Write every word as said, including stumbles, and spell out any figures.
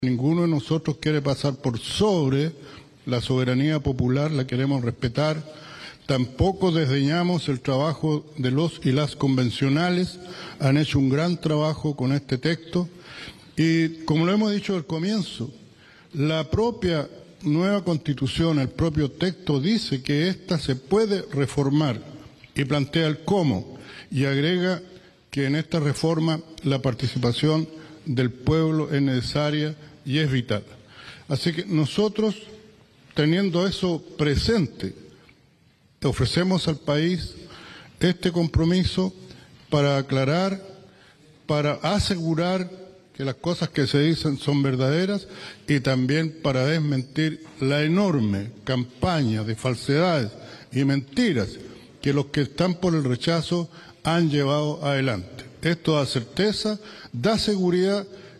Ninguno de nosotros quiere pasar por sobre la soberanía popular, la queremos respetar. Tampoco desdeñamos el trabajo de los y las convencionales, han hecho un gran trabajo con este texto. Y como lo hemos dicho al comienzo, la propia nueva Constitución, el propio texto dice que ésta se puede reformar y plantea el cómo y agrega que en esta reforma la participación del pueblo es necesaria y es vital. Así que nosotros, teniendo eso presente, ofrecemos al país este compromiso para aclarar, para asegurar que las cosas que se dicen son verdaderas y también para desmentir la enorme campaña de falsedades y mentiras que los que están por el rechazo han llevado adelante. Esto da certeza, da seguridad